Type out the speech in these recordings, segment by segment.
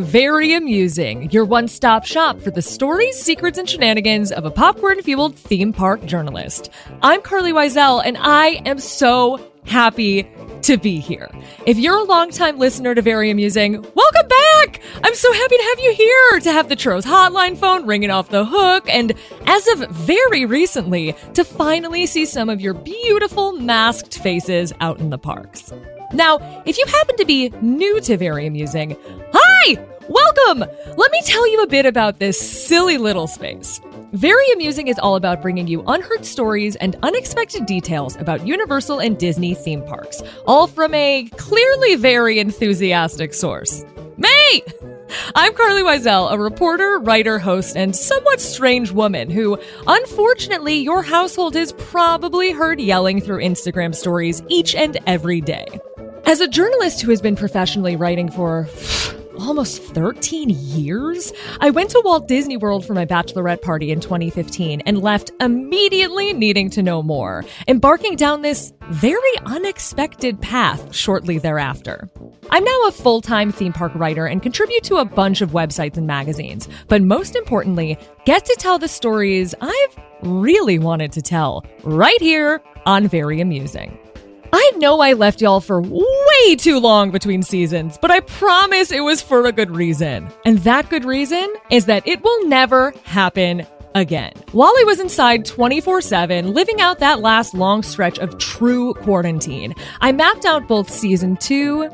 Very Amusing, your one-stop shop for the stories, secrets, and shenanigans of a popcorn-fueled theme park journalist. I'm Carly Wiesel, and I am so happy to be here. If you're a longtime listener to Very Amusing, welcome back! I'm so happy to have you here, to have the Churros hotline phone ringing off the hook, and as of very recently, to finally see some of your beautiful masked faces out in the parks. Now, if you happen to be new to Very Amusing, hi! Welcome! Let me tell you a bit about this silly little space. Very Amusing is all about bringing you unheard stories and unexpected details about Universal and Disney theme parks, all from a clearly very enthusiastic source. Me! I'm Carly Wiesel, a reporter, writer, host, and somewhat strange woman who, unfortunately, your household has probably heard yelling through Instagram stories each and every day. As a journalist who has been professionally writing for almost 13 years, I went to Walt Disney World for my bachelorette party in 2015 and left immediately needing to know more, embarking down this very unexpected path shortly thereafter. I'm now a full-time theme park writer and contribute to a bunch of websites and magazines, but most importantly, get to tell the stories I've really wanted to tell right here on Very Amusing. I know I left y'all for way too long between seasons, but I promise it was for a good reason. And that good reason is that it will never happen again. While I was inside 24/7, living out that last long stretch of true quarantine, I mapped out both Season 2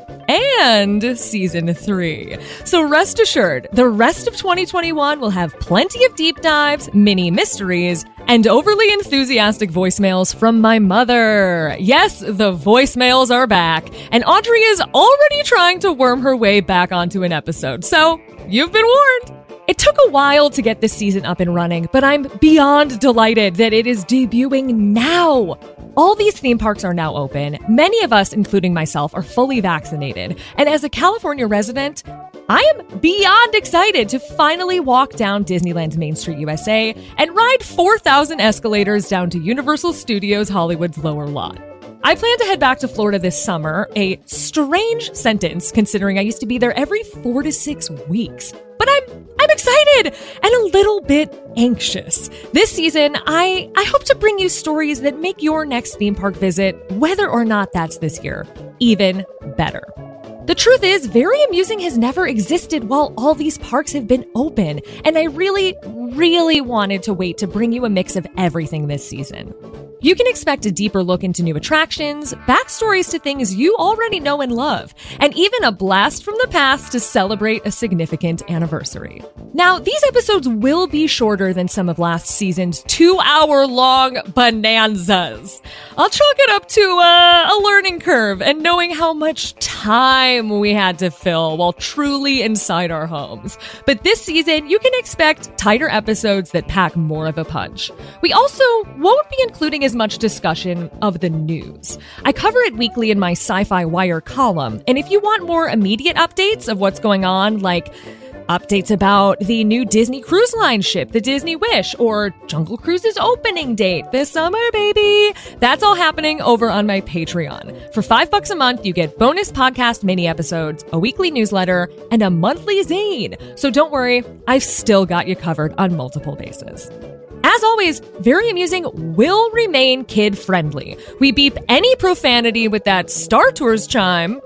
and Season 3. So rest assured, the rest of 2021 will have plenty of deep dives, mini mysteries, and overly enthusiastic voicemails from my mother. Yes, the voicemails are back, and Audrey is already trying to worm her way back onto an episode, so you've been warned. It took a while to get this season up and running, but I'm beyond delighted that it is debuting now. All these theme parks are now open. Many of us, including myself, are fully vaccinated. And as a California resident, I am beyond excited to finally walk down Disneyland's Main Street USA and ride 4,000 escalators down to Universal Studios Hollywood's lower lot. I plan to head back to Florida this summer, a strange sentence considering I used to be there every 4 to 6 weeks. But I'm excited and a little bit anxious. This season, I hope to bring you stories that make your next theme park visit, whether or not that's this year, even better. The truth is, Very Amusing has never existed while all these parks have been open, and I really wanted to wait to bring you a mix of everything this season. You can expect a deeper look into new attractions, backstories to things you already know and love, and even a blast from the past to celebrate a significant anniversary. Now, these episodes will be shorter than some of last season's 2-hour-long bonanzas. I'll chalk it up to a learning curve and knowing how much time we had to fill while truly inside our homes. But this season, you can expect tighter episodes that pack more of a punch. We also won't be including as much discussion of the news. I cover it weekly in my Sci-Fi Wire column, and if you want more immediate updates of what's going on, like updates about the new Disney Cruise Line ship, the Disney Wish, or Jungle Cruise's opening date this summer, baby, that's all happening over on my Patreon. For $5 a month, you get bonus podcast mini episodes, a weekly newsletter, and a monthly zine. So don't worry, I've still got you covered on multiple bases. As always, Very Amusing will remain kid-friendly. We beep any profanity with that Star Tours chime,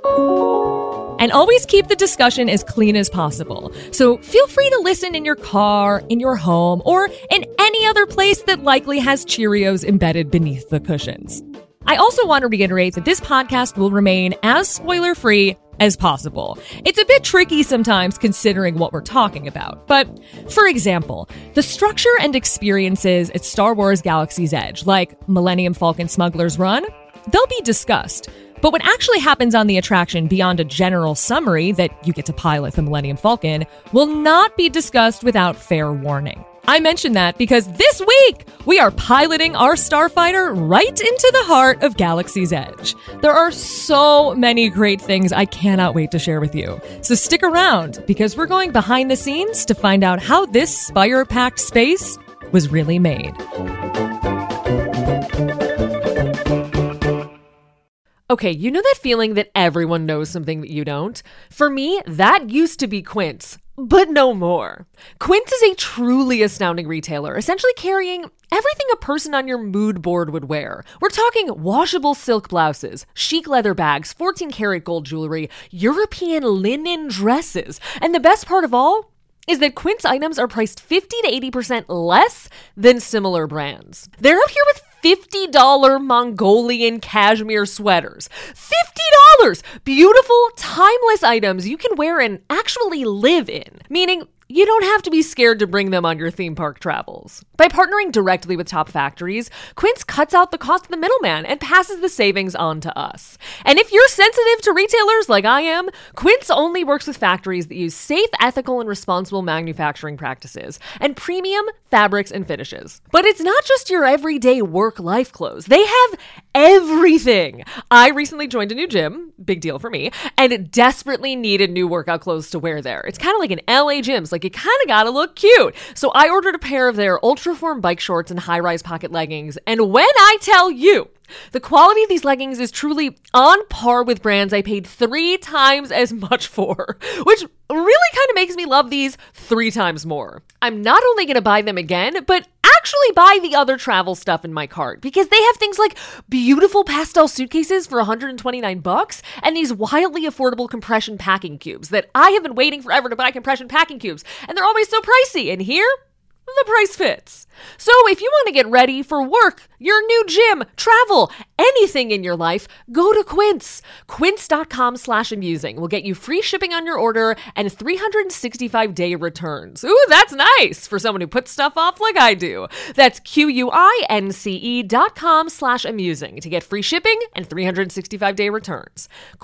and always keep the discussion as clean as possible. So feel free to listen in your car, in your home, or in any other place that likely has Cheerios embedded beneath the cushions. I also want to reiterate that this podcast will remain as spoiler-free as possible. It's a bit tricky sometimes considering what we're talking about. But, for example, the structure and experiences at Star Wars Galaxy's Edge, like Millennium Falcon Smuggler's Run, they'll be discussed. But what actually happens on the attraction beyond a general summary that you get to pilot the Millennium Falcon will not be discussed without fair warning. I mention that because this week we are piloting our Starfighter right into the heart of Galaxy's Edge. There are so many great things I cannot wait to share with you. So stick around because we're going behind the scenes to find out how this Spire-packed space was really made. Okay, you know that feeling that everyone knows something that you don't? For me, that used to be Quince, but no more. Quince is a truly astounding retailer, essentially carrying everything a person on your mood board would wear. We're talking washable silk blouses, chic leather bags, 14-karat gold jewelry, European linen dresses, and the best part of all is that Quince items are priced 50 to 80% less than similar brands. They're up here with $50 Mongolian cashmere sweaters. $50! Beautiful, timeless items you can wear and actually live in. Meaning, you don't have to be scared to bring them on your theme park travels. By partnering directly with top factories, Quince cuts out the cost of the middleman and passes the savings on to us. And if you're sensitive to retailers like I am, Quince only works with factories that use safe, ethical, and responsible manufacturing practices and premium fabrics and finishes. But it's not just your everyday work-life clothes. They have everything. I recently joined a new gym, big deal for me, and desperately needed new workout clothes to wear there. It's kind of like an LA gyms, like you kind of gotta look cute. So I ordered a pair of their Ultraform bike shorts and high-rise pocket leggings, and when I tell you, the quality of these leggings is truly on par with brands I paid 3 times as much for, which really kind of makes me love these 3 times more. I'm not only going to buy them again, but actually buy the other travel stuff in my cart because they have things like beautiful pastel suitcases for $129 and these wildly affordable compression packing cubes that I have been waiting forever to buy compression packing cubes, and they're always so pricey. And here, the price fits. So if you want to get ready for work, your new gym, travel, anything in your life, go to Quince. Quince.com/amusing will get you free shipping on your order and 365-day returns. Ooh, that's nice for someone who puts stuff off like I do. That's QUINCE.com/amusing to get free shipping and 365-day returns.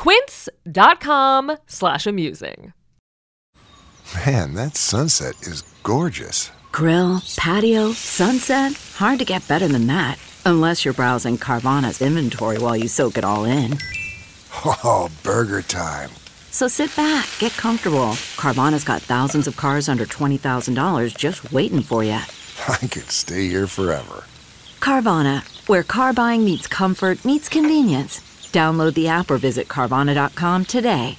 Quince.com/amusing. Man, that sunset is gorgeous. Grill, patio, sunset. Hard to get better than that. Unless you're browsing Carvana's inventory while you soak it all in. Oh, burger time. So sit back, get comfortable. Carvana's got thousands of cars under $20,000 just waiting for you. I could stay here forever. Carvana, where car buying meets comfort meets convenience. Download the app or visit Carvana.com today.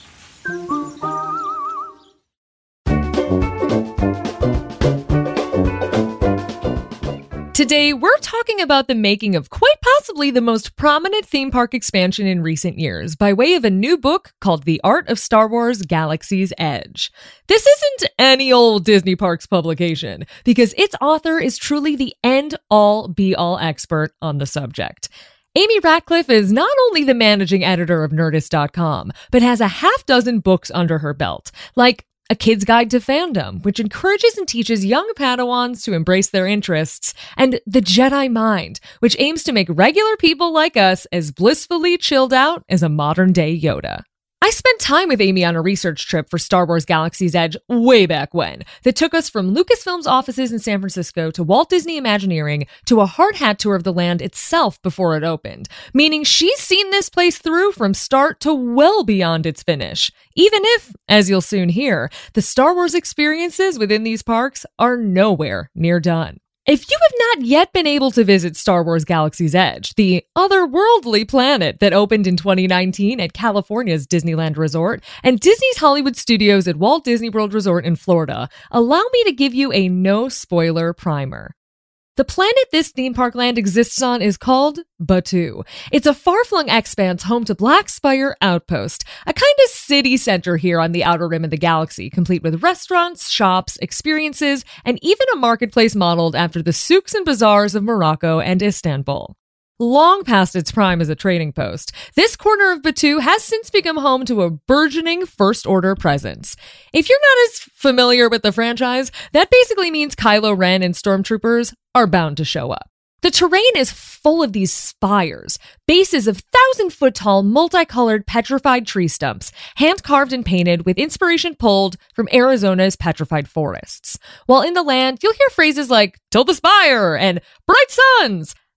Today, we're talking about the making of quite possibly the most prominent theme park expansion in recent years by way of a new book called The Art of Star Wars: Galaxy's Edge. This isn't any old Disney Parks publication because its author is truly the end-all, be-all expert on the subject. Amy Ratcliffe is not only the managing editor of Nerdist.com, but has a half dozen books under her belt, like A Kid's Guide to Fandom, which encourages and teaches young Padawans to embrace their interests, and The Jedi Mind, which aims to make regular people like us as blissfully chilled out as a modern-day Yoda. I spent time with Amy on a research trip for Star Wars: Galaxy's Edge way back when that took us from Lucasfilm's offices in San Francisco to Walt Disney Imagineering to a hard hat tour of the land itself before it opened, meaning she's seen this place through from start to well beyond its finish, even if, as you'll soon hear, the Star Wars experiences within these parks are nowhere near done. If you have not yet been able to visit Star Wars: Galaxy's Edge, the otherworldly planet that opened in 2019 at California's Disneyland Resort and Disney's Hollywood Studios at Walt Disney World Resort in Florida, allow me to give you a no-spoiler primer. The planet this theme park land exists on is called Batuu. It's a far-flung expanse home to Black Spire Outpost, a kind of city center here on the outer rim of the galaxy, complete with restaurants, shops, experiences, and even a marketplace modeled after the souks and bazaars of Morocco and Istanbul. Long past its prime as a trading post, this corner of Batuu has since become home to a burgeoning First Order presence. If you're not as familiar with the franchise, that basically means Kylo Ren and stormtroopers are bound to show up. The terrain is full of these spires, bases of 1,000-foot-tall, multicolored petrified tree stumps, hand-carved and painted with inspiration pulled from Arizona's petrified forests. While in the land, you'll hear phrases like, "Till the spire," and "bright suns."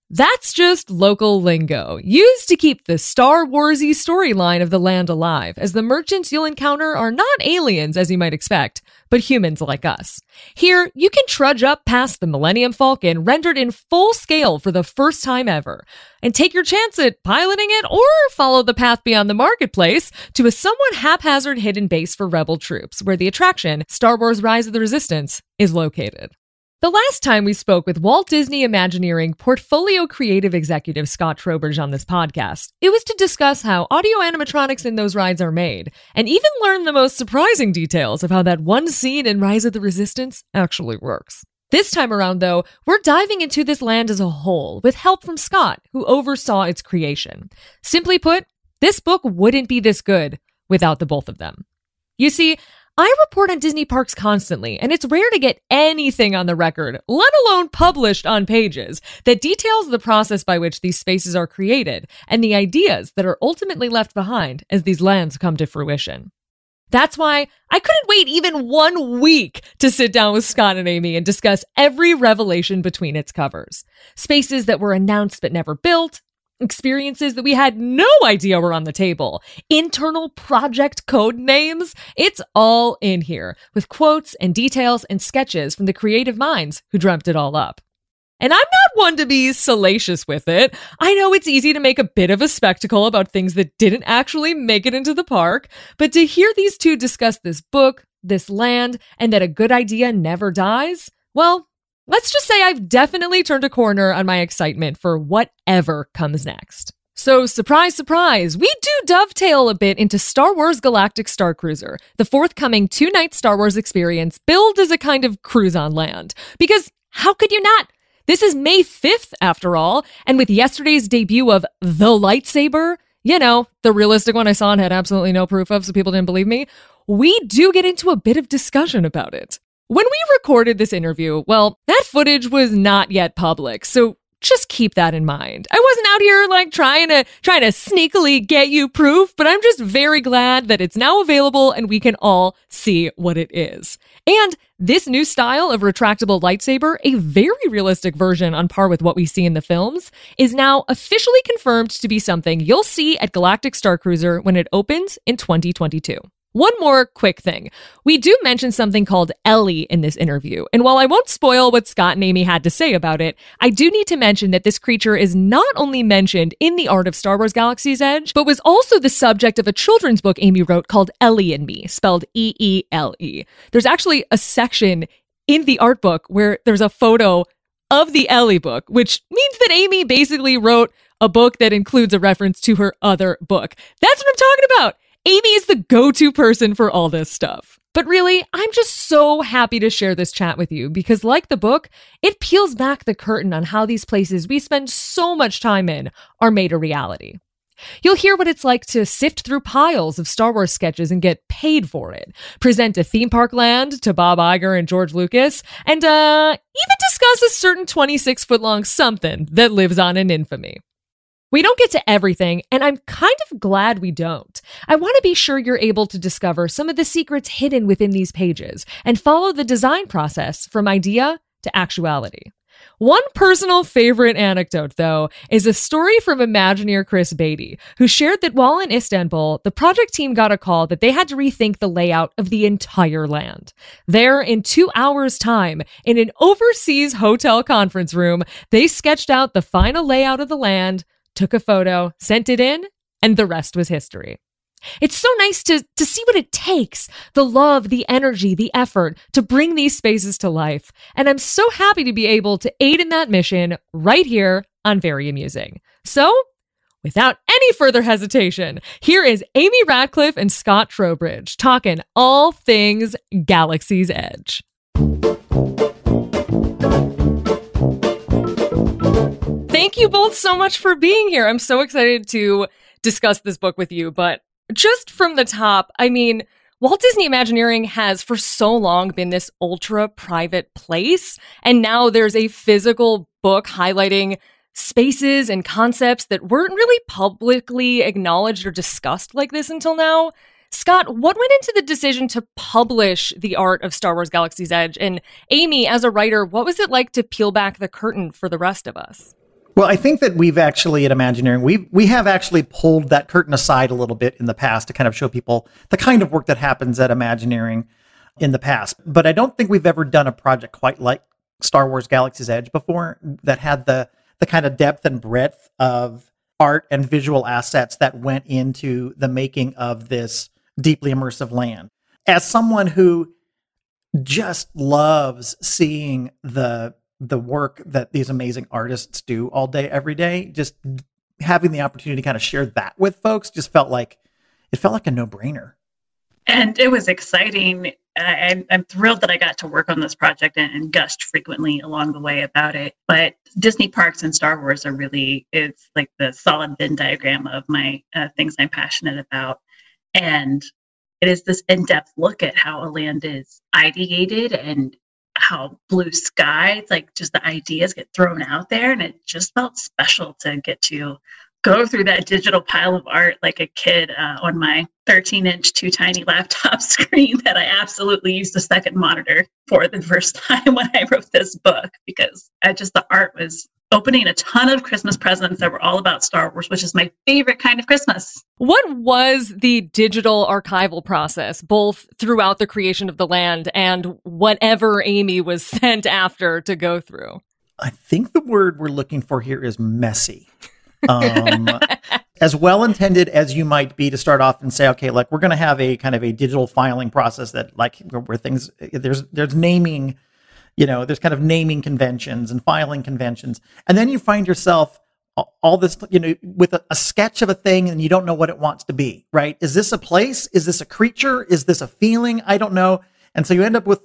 That's just local lingo, used to keep the Star Wars-y storyline of the land alive, as the merchants you'll encounter are not aliens, as you might expect, but humans like us. Here, you can trudge up past the Millennium Falcon, rendered in full scale for the first time ever, and take your chance at piloting it or follow the path beyond the marketplace to a somewhat haphazard hidden base for rebel troops, where the attraction, Star Wars Rise of the Resistance, is located. The last time we spoke with Walt Disney Imagineering portfolio creative executive Scott Trowbridge on this podcast, it was to discuss how audio animatronics in those rides are made, and even learn the most surprising details of how that one scene in Rise of the Resistance actually works. This time around, though, we're diving into this land as a whole, with help from Scott, who oversaw its creation. Simply put, this book wouldn't be this good without the both of them. You see, I report on Disney parks constantly, and it's rare to get anything on the record, let alone published on pages, that details the process by which these spaces are created and the ideas that are ultimately left behind as these lands come to fruition. That's why I couldn't wait even 1 week to sit down with Scott and Amy and discuss every revelation between its covers. Spaces that were announced but never built, experiences that we had no idea were on the table, internal project code names. It's all in here, with quotes and details and sketches from the creative minds who dreamt it all up. And I'm not one to be salacious with it. I know it's easy to make a bit of a spectacle about things that didn't actually make it into the park, but to hear these two discuss this book, this land, and that a good idea never dies, well, let's just say I've definitely turned a corner on my excitement for whatever comes next. So, surprise, surprise, we do dovetail a bit into Star Wars Galactic Starcruiser, the forthcoming 2-night Star Wars experience billed as a kind of cruise on land. Because how could you not? This is May 5th, after all, and with yesterday's debut of The Lightsaber, you know, the realistic one I saw and had absolutely no proof of, so people didn't believe me, we do get into a bit of discussion about it. When we recorded this interview, well, that footage was not yet public, so just keep that in mind. I wasn't out here like trying to sneakily get you proof, but I'm just very glad that it's now available and we can all see what it is. And this new style of retractable lightsaber, a very realistic version on par with what we see in the films, is now officially confirmed to be something you'll see at Galactic Starcruiser when it opens in 2022. One more quick thing. We do mention something called Ellie in this interview, and while I won't spoil what Scott and Amy had to say about it, I do need to mention that this creature is not only mentioned in The Art of Star Wars Galaxy's Edge, but was also the subject of a children's book Amy wrote called Ellie and Me, spelled E-E-L-E. There's actually a section in the art book where there's a photo of the Ellie book, which means that Amy basically wrote a book that includes a reference to her other book. That's what I'm talking about! Amy is the go-to person for all this stuff. But really, I'm just so happy to share this chat with you because, like the book, it peels back the curtain on how these places we spend so much time in are made a reality. You'll hear what it's like to sift through piles of Star Wars sketches and get paid for it, present a theme park land to Bob Iger and George Lucas, and even discuss a certain 26-foot-long something that lives on in infamy. We don't get to everything, and I'm kind of glad we don't. I want to be sure you're able to discover some of the secrets hidden within these pages and follow the design process from idea to actuality. One personal favorite anecdote, though, is a story from Imagineer Chris Beatty, who shared that while in Istanbul, the project team got a call that they had to rethink the layout of the entire land. There, in 2 hours' time, in an overseas hotel conference room, they sketched out the final layout of the land, took a photo, sent it in, and the rest was history. It's so nice to see what it takes, the love, the energy, the effort to bring these spaces to life. And I'm so happy to be able to aid in that mission right here on Very Amusing. So, without any further hesitation, here is Amy Ratcliffe and Scott Trowbridge talking all things Galaxy's Edge. Thank you both so much for being here. I'm so excited to discuss this book with you, but just from the top, I mean, Walt Disney Imagineering has for so long been this ultra private place, and now there's a physical book highlighting spaces and concepts that weren't really publicly acknowledged or discussed like this until now. Scott, what went into the decision to publish The Art of Star Wars Galaxy's Edge? And Amy, as a writer, what was it like to peel back the curtain for the rest of us? Well, I think that we've actually at Imagineering, we have actually pulled that curtain aside a little bit in the past to kind of show people the kind of work that happens at Imagineering in the past. But I don't think we've ever done a project quite like Star Wars Galaxy's Edge before that had the kind of depth and breadth of art and visual assets that went into the making of this deeply immersive land. As someone who just loves seeing the work that these amazing artists do all day, every day, just having the opportunity to kind of share that with folks just felt like a no-brainer. And it was exciting. I'm thrilled that I got to work on this project and gushed frequently along the way about it. But Disney parks and Star Wars it's like the solid Venn diagram of my things I'm passionate about. And it is this in-depth look at how a land is ideated and how blue skies, like just the ideas get thrown out there. And it just felt special to get to go through that digital pile of art like a kid on my 13-inch too tiny laptop screen that I absolutely used a second monitor for the first time when I wrote this book, because the art was opening a ton of Christmas presents that were all about Star Wars, which is my favorite kind of Christmas. What was the digital archival process, both throughout the creation of the land and whatever Amy was sent after to go through? I think the word we're looking for here is messy. As well-intended as you might be to start off and say, okay, like we're going to have a kind of a digital filing process that like where things, there's naming, there's kind of naming conventions and filing conventions. And then you find yourself all this, with a sketch of a thing and you don't know what it wants to be, right? Is this a place? Is this a creature? Is this a feeling? I don't know. And so you end up with,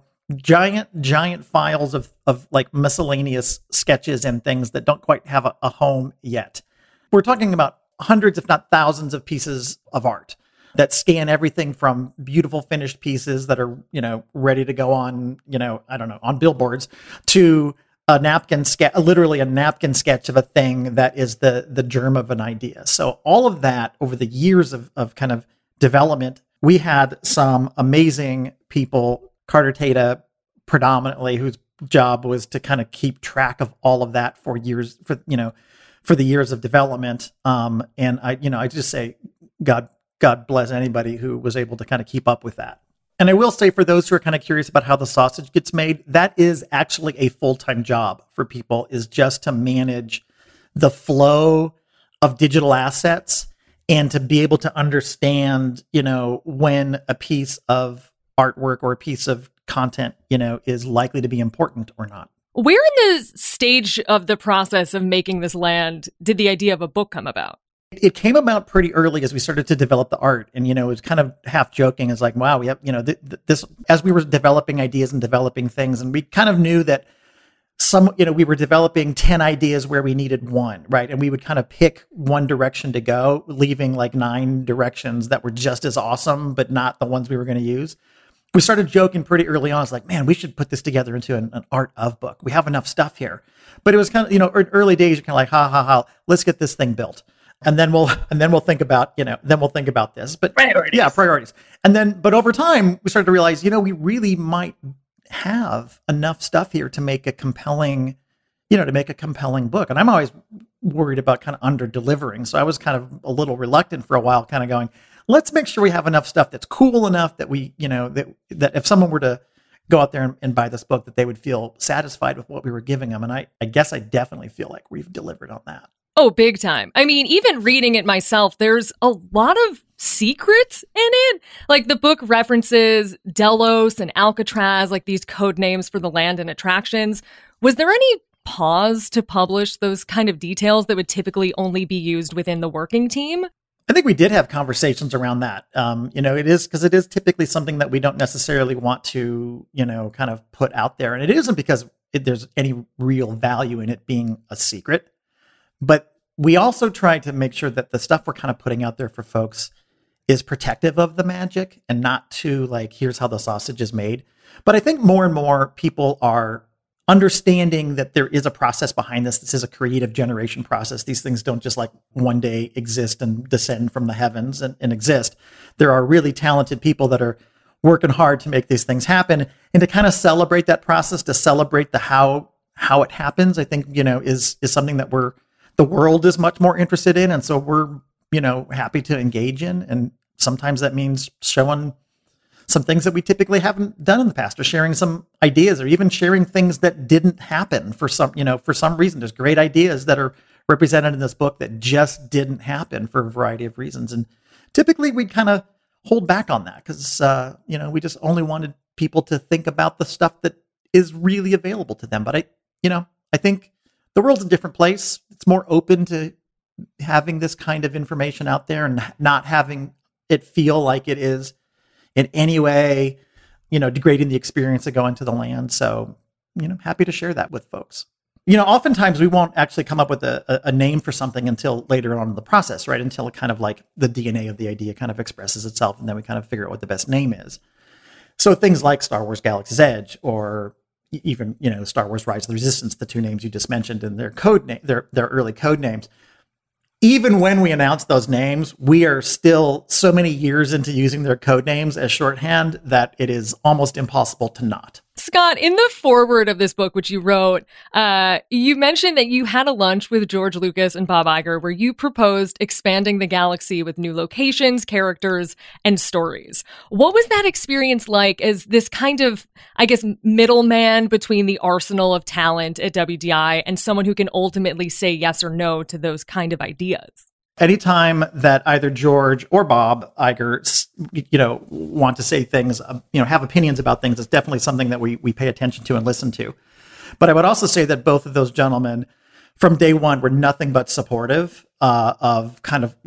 giant files of like miscellaneous sketches and things that don't quite have a home yet. We're talking about hundreds, if not thousands of pieces of art that scan everything from beautiful finished pieces that are, ready to go on, on billboards to a napkin sketch, literally a napkin sketch of a thing that is the germ of an idea. So all of that over the years of kind of development, we had some amazing people, Carter Tata predominantly, whose job was to kind of keep track of all of that for years, for the years of development. And I just say, God bless anybody who was able to kind of keep up with that. And I will say, for those who are kind of curious about how the sausage gets made, that is actually a full-time job for people, is just to manage the flow of digital assets and to be able to understand, when a piece of artwork or a piece of content, is likely to be important or not. Where in the stage of the process of making this land did the idea of a book come about? It came about pretty early as we started to develop the art. And, it was kind of half joking. It's like, wow, we have, this, as we were developing ideas and developing things, and we kind of knew that we were developing 10 ideas where we needed one, right? And we would kind of pick one direction to go, leaving like 9 directions that were just as awesome, but not the ones we were going to use. We started joking pretty early on. It's like, man, we should put this together into an art of book. We have enough stuff here. But it was kind of, early days, you're kind of like, ha, let's get this thing built. And then we'll think about, this. But priorities. Yeah, priorities. But over time, we started to realize, we really might have enough stuff here to make a compelling book. And I'm always worried about kind of under delivering. So I was kind of a little reluctant for a while, kind of going, let's make sure we have enough stuff that's cool enough that we, that if someone were to go out there and buy this book, that they would feel satisfied with what we were giving them. And I guess I definitely feel like we've delivered on that. Oh, big time. I mean, even reading it myself, there's a lot of secrets in it. Like the book references Delos and Alcatraz, like these code names for the land and attractions. Was there any pause to publish those kind of details that would typically only be used within the working team? I think we did have conversations around that. It is typically something that we don't necessarily want to, kind of put out there. And it isn't because there's any real value in it being a secret. But we also try to make sure that the stuff we're kind of putting out there for folks is protective of the magic and not too like, here's how the sausage is made. But I think more and more people are understanding that there is a process behind this. This is a creative generation process. These things don't just like one day exist and descend from the heavens and exist. There are really talented people that are working hard to make these things happen, and to kind of celebrate that process, to celebrate the how how it happens, I think, is something that the world is much more interested in. And so we're, happy to engage in. And sometimes that means showing some things that we typically haven't done in the past, or sharing some ideas, or even sharing things that didn't happen for some reason. There's great ideas that are represented in this book that just didn't happen for a variety of reasons. And typically we kind of hold back on that because, we just only wanted people to think about the stuff that is really available to them. But I think the world's a different place. It's more open to having this kind of information out there and not having it feel like it is in any way, degrading the experience of going to the land. So, happy to share that with folks. Oftentimes we won't actually come up with a name for something until later on in the process, right? Until it kind of like the DNA of the idea kind of expresses itself, and then we kind of figure out what the best name is. So things like Star Wars Galaxy's Edge, or even, Star Wars Rise of the Resistance, the two names you just mentioned in their code name, their early code names. Even when we announce those names, we are still so many years into using their code names as shorthand that it is almost impossible to not. Scott, in the foreword of this book, which you wrote, you mentioned that you had a lunch with George Lucas and Bob Iger where you proposed expanding the galaxy with new locations, characters, and stories. What was that experience like as this kind of, middleman between the arsenal of talent at WDI and someone who can ultimately say yes or no to those kind of ideas? Anytime that either George or Bob Iger, want to say things, have opinions about things, it's definitely something that we pay attention to and listen to. But I would also say that both of those gentlemen from day one were nothing but supportive of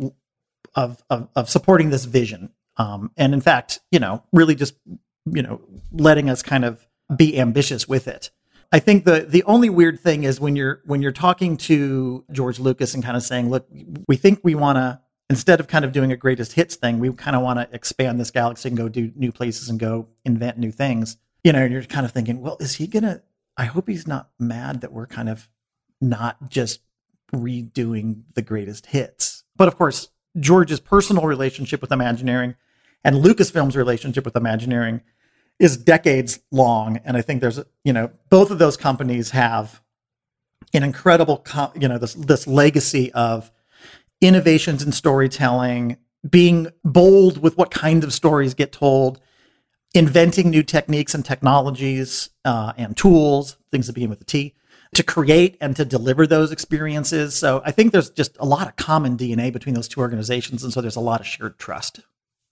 supporting this vision. And in fact, really just, letting us kind of be ambitious with it. I think the only weird thing is when you're talking to George Lucas and kind of saying, look, we think we want to, instead of kind of doing a greatest hits thing, we kind of want to expand this galaxy and go do new places and go invent new things. And you're kind of thinking, well, I hope he's not mad that we're kind of not just redoing the greatest hits. But of course, George's personal relationship with Imagineering and Lucasfilm's relationship with Imagineering is decades long. And I think there's, both of those companies have an incredible, this legacy of innovations in storytelling, being bold with what kind of stories get told, inventing new techniques and technologies and tools, things that begin with a T, to create and to deliver those experiences. So I think there's just a lot of common DNA between those two organizations. And so there's a lot of shared trust.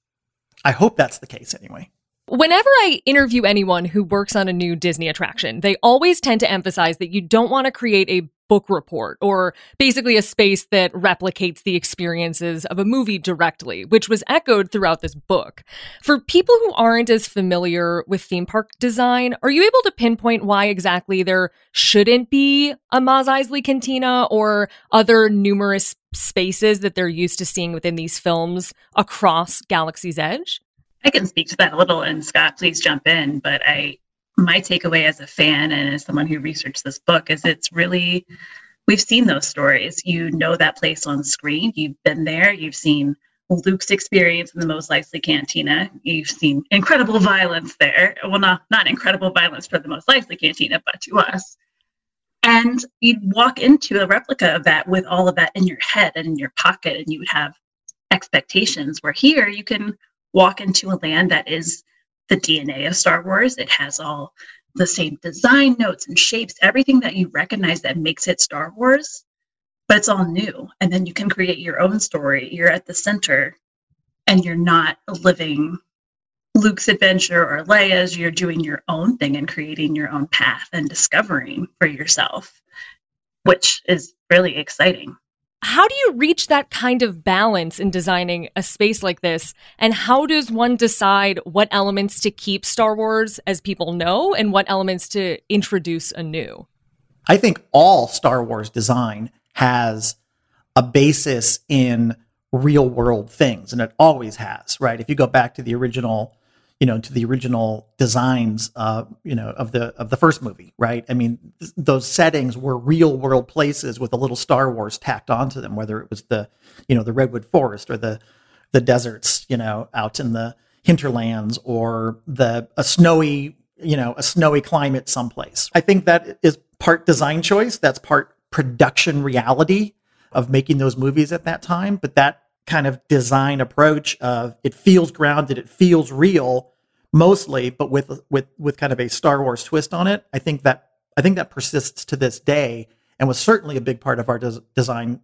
I hope that's the case anyway. Whenever I interview anyone who works on a new Disney attraction, they always tend to emphasize that you don't want to create a book report or basically a space that replicates the experiences of a movie directly, which was echoed throughout this book. For people who aren't as familiar with theme park design, are you able to pinpoint why exactly there shouldn't be a Mos Eisley Cantina or other numerous spaces that they're used to seeing within these films across Galaxy's Edge? I can speak to that a little, and Scott, please jump in. But my takeaway as a fan and as someone who researched this book is it's really, we've seen those stories. You know that place on screen. You've been there. You've seen Luke's experience in the Mos Eisley Cantina. You've seen incredible violence there. Well, not incredible violence for the Mos Eisley Cantina, but to us. And you'd walk into a replica of that with all of that in your head and in your pocket, and you would have expectations, where here you can walk into a land that is the DNA of Star Wars. It has all the same design notes and shapes, everything that you recognize that makes it Star Wars, but it's all new. And then you can create your own story. You're at the center and you're not living Luke's adventure or Leia's. You're doing your own thing and creating your own path and discovering for yourself, which is really exciting. How do you reach that kind of balance in designing a space like this? And how does one decide what elements to keep Star Wars as people know and what elements to introduce anew? I think all Star Wars design has a basis in real world things, and it always has, right? If you go back to the original, designs, of the first movie, right? I mean, those settings were real world places with a little Star Wars tacked onto them, whether it was the Redwood Forest or the deserts, out in the hinterlands, or a snowy climate someplace. I think that is part design choice, that's part production reality of making those movies at that time. But that kind of design approach of it feels grounded, it feels real, mostly, but with kind of a Star Wars twist on it. I think that persists to this day, and was certainly a big part of our design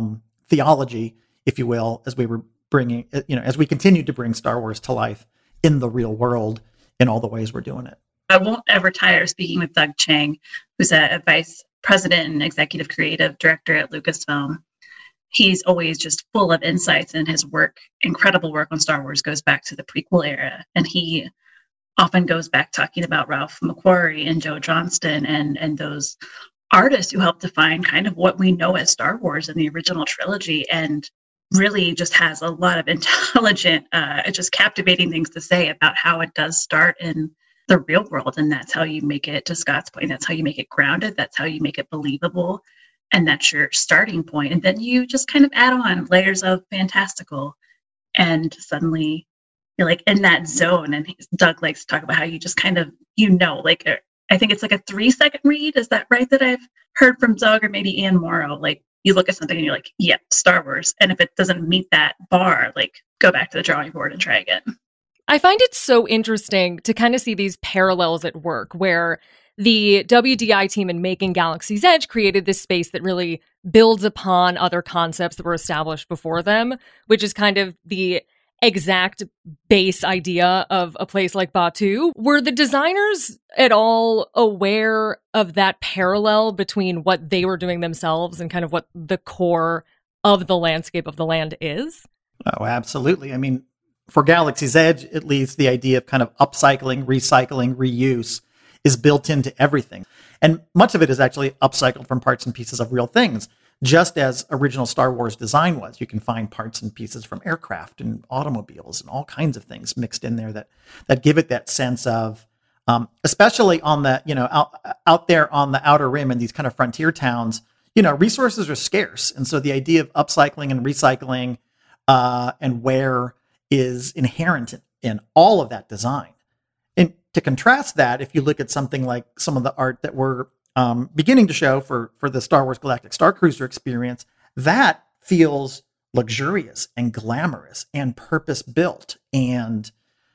theology, if you will, as we were bringing, as we continued to bring Star Wars to life in the real world in all the ways we're doing it. I won't ever tire speaking with Doug Chiang, who's a vice president and executive creative director at Lucasfilm. He's always just full of insights, and his work, incredible work on Star Wars, goes back to the prequel era. And he often goes back talking about Ralph McQuarrie and Joe Johnston and those artists who helped define kind of what we know as Star Wars in the original trilogy, and really just has a lot of intelligent, just captivating things to say about how it does start in the real world. And that's how you make it, to Scott's point, that's how you make it grounded. That's how you make it believable. And that's your starting point. And then you just kind of add on layers of fantastical. And suddenly you're like in that zone. And Doug likes to talk about how you just kind of, like, I think it's like a 3-second read. Is that right? That I've heard from Doug, or maybe Anne Morrow. Like, you look at something and you're like, yep, Star Wars. And if it doesn't meet that bar, like, go back to the drawing board and try again. I find it so interesting to kind of see these parallels at work, where the WDI team in making Galaxy's Edge created this space that really builds upon other concepts that were established before them, which is kind of the exact base idea of a place like Batuu. Were the designers at all aware of that parallel between what they were doing themselves and kind of what the core of the landscape of the land is? Oh, absolutely. I mean, for Galaxy's Edge, at least, the idea of kind of upcycling, recycling, reuse is built into everything. And much of it is actually upcycled from parts and pieces of real things, just as original Star Wars design was. You can find parts and pieces from aircraft and automobiles and all kinds of things mixed in there that give it that sense of, especially on the, out there on the outer rim in these kind of frontier towns, resources are scarce. And so the idea of upcycling and recycling and wear is inherent in all of that design. And to contrast that, if you look at something like some of the art that we're beginning to show for the Star Wars Galactic Star Cruiser experience, that feels luxurious and glamorous and purpose-built and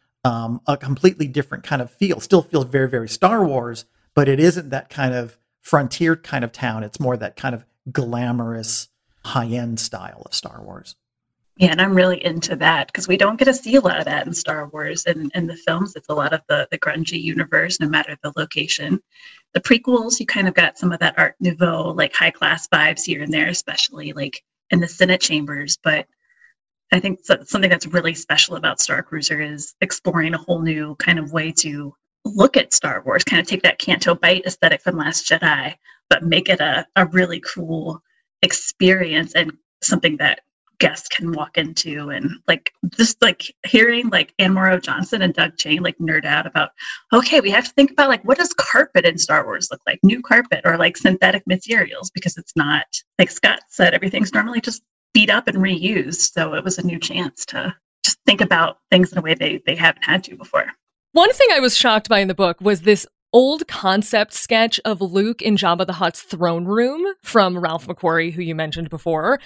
a completely different kind of feel. Still feels very, very Star Wars, but it isn't that kind of frontier kind of town. It's more that kind of glamorous, high-end style of Star Wars. Yeah, and I'm really into that, because we don't get to see a lot of that in Star Wars. And in the films, it's a lot of the grungy universe, no matter the location. The prequels, you kind of got some of that Art Nouveau, like high-class vibes here and there, especially like in the Senate chambers. But I think something that's really special about Star Cruiser is exploring a whole new kind of way to look at Star Wars, kind of take that Canto Bight aesthetic from Last Jedi, but make it a really cool experience and something that guests can walk into. And like just like hearing like Anne Morrow Johnson and Doug Chiang like nerd out about, okay, we have to think about like, what does carpet in Star Wars look like? New carpet or like synthetic materials, because it's not, like Scott said, everything's normally just beat up and reused. So it was a new chance to just think about things in a way they haven't had to before. One thing I was shocked by in the book was this old concept sketch of Luke in Jabba the Hutt's throne room from Ralph McQuarrie, who you mentioned before.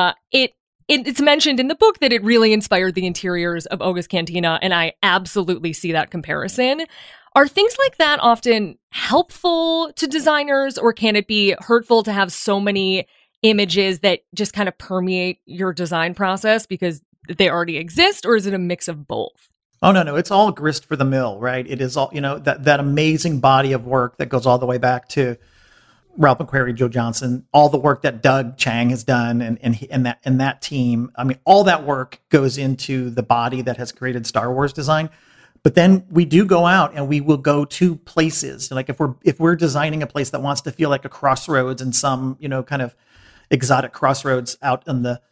It's mentioned in the book that it really inspired the interiors of Oga's Cantina, and I absolutely see that comparison. Are things like that often helpful to designers, or can it be hurtful to have so many images that just kind of permeate your design process because they already exist, or is it a mix of both? Oh, no, it's all grist for the mill, right? It is all, that amazing body of work that goes all the way back to Ralph McQuarrie, Joe Johnston, all the work that Doug Chiang has done and that team. I mean, all that work goes into the body that has created Star Wars design. But then we do go out and we will go to places. Like if we're designing a place that wants to feel like a crossroads and some, kind of exotic crossroads out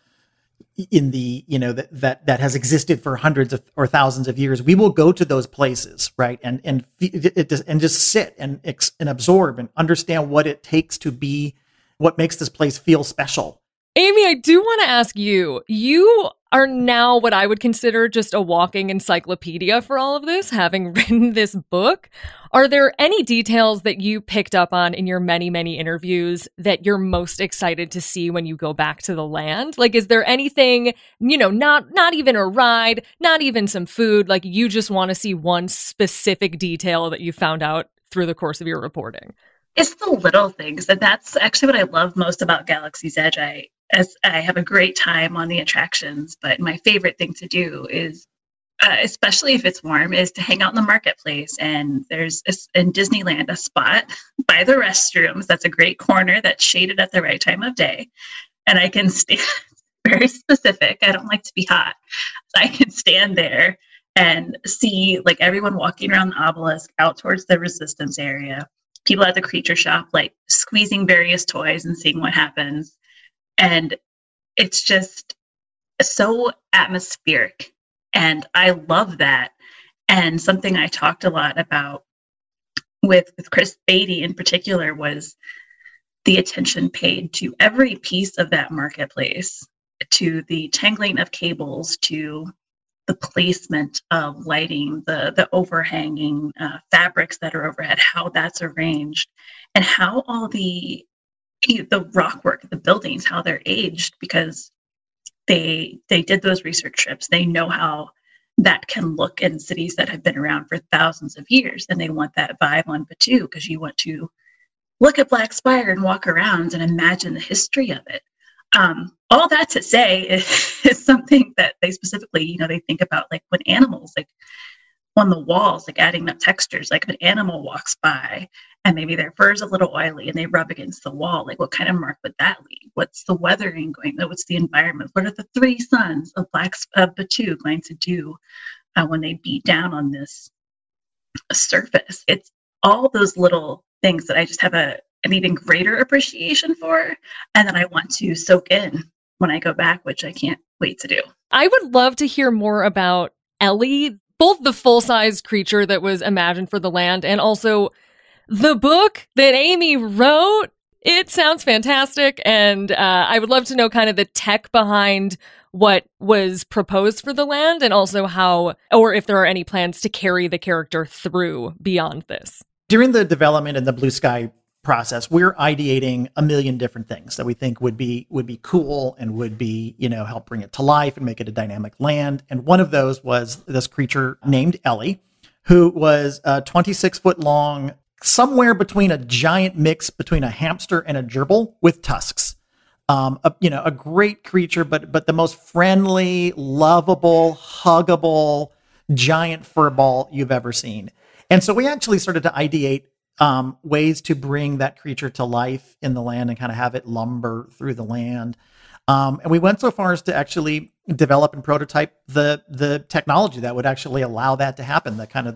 that has existed for hundreds of or thousands of years, we will go to those places, right? And just sit and absorb and understand what it takes to be, what makes this place feel special. Amy, I do want to ask you, you are now what I would consider just a walking encyclopedia for all of this, having written this book. Are there any details that you picked up on in your many, many interviews that you're most excited to see when you go back to the land? Like, is there anything, not even a ride, not even some food, like you just want to see one specific detail that you found out through the course of your reporting? It's the little things, and that's actually what I love most about Galaxy's Edge. I have a great time on the attractions, but my favorite thing to do is, especially if it's warm, is to hang out in the marketplace. And there's in Disneyland a spot by the restrooms that's a great corner that's shaded at the right time of day, and I can stand. Very specific. I don't like to be hot, so I can stand there and see like everyone walking around the obelisk out towards the resistance area. People at the creature shop, like squeezing various toys and seeing what happens. And it's just so atmospheric. And I love that. And something I talked a lot about with Chris Beatty in particular was the attention paid to every piece of that marketplace, to the tangling of cables, to the placement of lighting, the overhanging fabrics that are overhead, how that's arranged, and how all the rock work, the buildings, how they're aged, because they did those research trips. They know how that can look in cities that have been around for thousands of years, and they want that vibe on Batuu because you want to look at Black Spire and walk around and imagine the history of it. All that to say is something that they specifically, they think about, like when animals, like on the walls, like adding up textures, like if an animal walks by and maybe their fur is a little oily and they rub against the wall, like what kind of mark would that leave? What's the weathering going? What's the environment? What are the three suns of Batuu going to do when they beat down on this surface? It's all those little things that I just have an even greater appreciation for, and then I want to soak in when I go back, which I can't wait to do. I would love to hear more about Ellie, both the full-size creature that was imagined for the land and also the book that Amy wrote. It sounds fantastic, and I would love to know kind of the tech behind what was proposed for the land, and also how, or if there are any plans to carry the character through beyond this. During the development in the Blue Sky process, we're ideating a million different things that we think would be cool and would be, help bring it to life and make it a dynamic land. And one of those was this creature named Ellie, who was 26 foot long, somewhere between a giant mix between a hamster and a gerbil with tusks. A great creature, but the most friendly, lovable, huggable, giant fur ball you've ever seen. And so we actually started to ideate ways to bring that creature to life in the land and kind of have it lumber through the land. And we went so far as to actually develop and prototype the technology that would actually allow that to happen. The kind of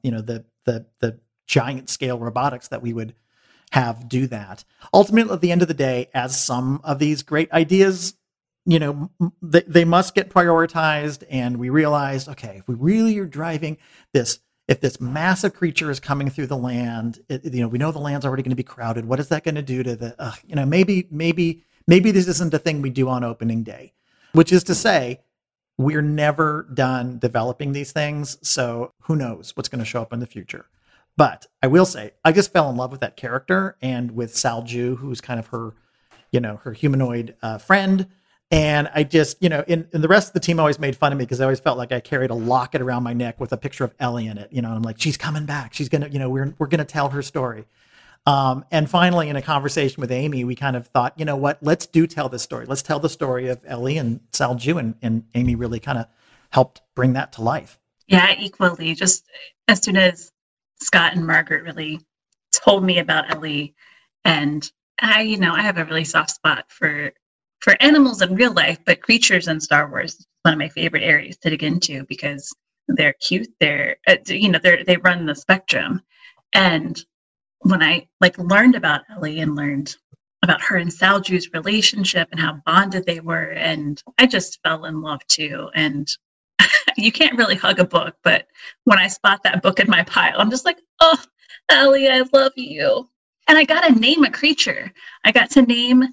the giant scale robotics that we would have do that. Ultimately, at the end of the day, as some of these great ideas, they must get prioritized. And we realized, okay, if we really are driving this, if this massive creature is coming through the land, we know the land's already going to be crowded. What is that going to do to the, maybe this isn't a thing we do on opening day, which is to say, we're never done developing these things. So who knows what's going to show up in the future. But I will say, I just fell in love with that character and with Salju, who's kind of her, her humanoid friend. And I just, in the rest of the team always made fun of me because I always felt like I carried a locket around my neck with a picture of Ellie in it, and I'm like, she's coming back. She's going to, we're going to tell her story. And finally, in a conversation with Amy, we kind of thought, let's tell this story. Let's tell the story of Ellie and Salju, and Amy really kind of helped bring that to life. Yeah, equally. Just as soon as Scott and Margaret really told me about Ellie, and I have a really soft spot for animals in real life, but creatures in Star Wars is one of my favorite areas to dig into because they're cute. They're they run the spectrum. And when I learned about Ellie and learned about her and Salju's relationship and how bonded they were, and I just fell in love too. And you can't really hug a book, but when I spot that book in my pile, I'm just like, oh, Ellie, I love you. And I got to name a creature. I got to name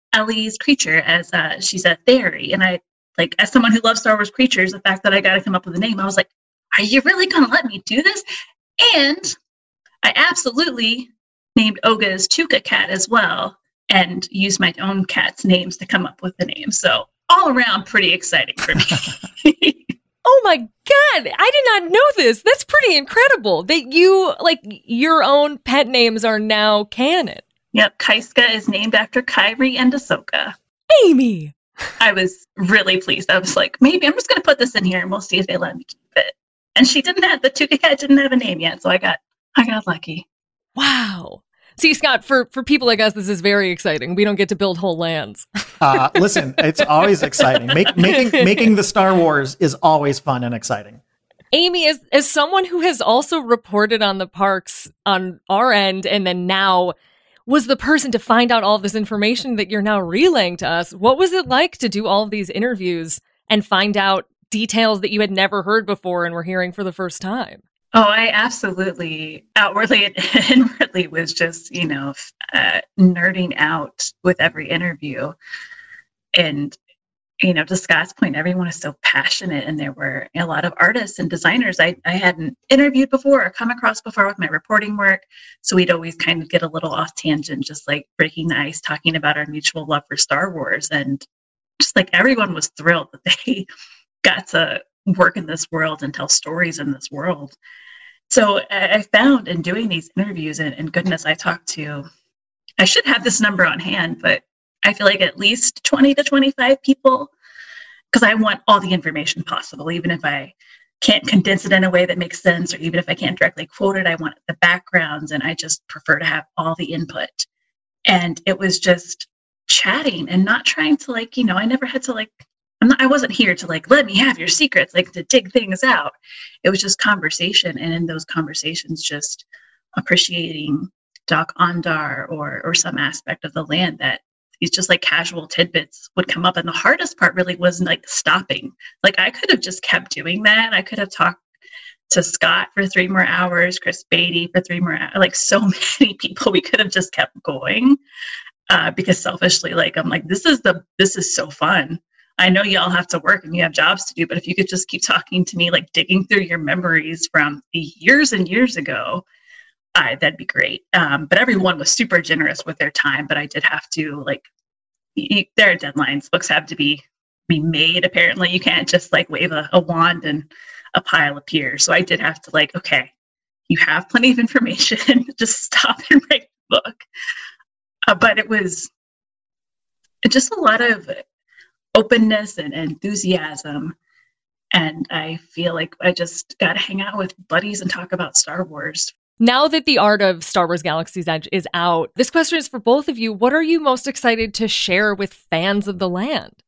Ellie's creature as she's a Theory. And I, like, as someone who loves Star Wars creatures, the fact that I got to come up with a name, I was like, are you really going to let me do this? And I absolutely named Oga's Tuca cat as well and used my own cat's names to come up with the name. So all around pretty exciting for me. Oh my God, I did not know this. That's pretty incredible that you, like, your own pet names are now canon. Yep, Kaiska is named after Kyrie and Ahsoka. Amy! I was really pleased. I was like, maybe I'm just going to put this in here and we'll see if they let me keep it. And the Tuca cat didn't have a name yet, so I got lucky. Wow. See, Scott, for people like us, this is very exciting. We don't get to build whole lands. Listen, it's always exciting. Making the Star Wars is always fun and exciting. Amy, as someone who has also reported on the parks on our end and then now was the person to find out all this information that you're now relaying to us, what was it like to do all of these interviews and find out details that you had never heard before and were hearing for the first time? Oh, I absolutely, outwardly and inwardly, was just, nerding out with every interview. And, to Scott's point, everyone is so passionate, and there were a lot of artists and designers I hadn't interviewed before or come across before with my reporting work. So we'd always kind of get a little off tangent, just like breaking the ice, talking about our mutual love for Star Wars. And just like everyone was thrilled that they got to work in this world and tell stories in this world. So I found in doing these interviews, and goodness, I should have this number on hand, but I feel like at least 20 to 25 people, because I want all the information possible, even if I can't condense it in a way that makes sense, or even if I can't directly quote it, I want the backgrounds, and I just prefer to have all the input. And it was just chatting and not trying to I never had to I wasn't here to let me have your secrets, to dig things out. It was just conversation. And in those conversations, just appreciating Dok-Ondar or some aspect of the land that it's just casual tidbits would come up. And the hardest part really was stopping. I could have just kept doing that. I could have talked to Scott for 3 more hours, Chris Beatty for 3 more hours, so many people. We could have just kept going because selfishly, I'm this is so fun. I know y'all have to work and you have jobs to do, but if you could just keep talking to me, digging through your memories from years and years ago, that'd be great. But everyone was super generous with their time, but I did have to, there are deadlines. Books have to be made, apparently. You can't just, wave a wand and a pile appears. So I did have to, okay, you have plenty of information. Just stop and write the book. But it was just a lot of openness and enthusiasm, and I feel like I just got to hang out with buddies and talk about Star Wars. Now that the art of Star Wars Galaxy's Edge is out, this question is for both of you. What are you most excited to share with fans of the land?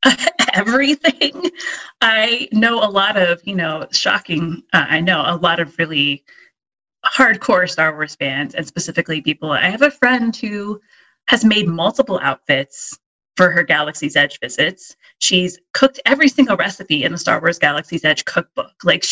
Everything. I know a lot of, shocking, I know a lot of really hardcore Star Wars fans, and specifically people. I have a friend who has made multiple outfits for her Galaxy's Edge visits. She's cooked every single recipe in the Star Wars Galaxy's Edge cookbook.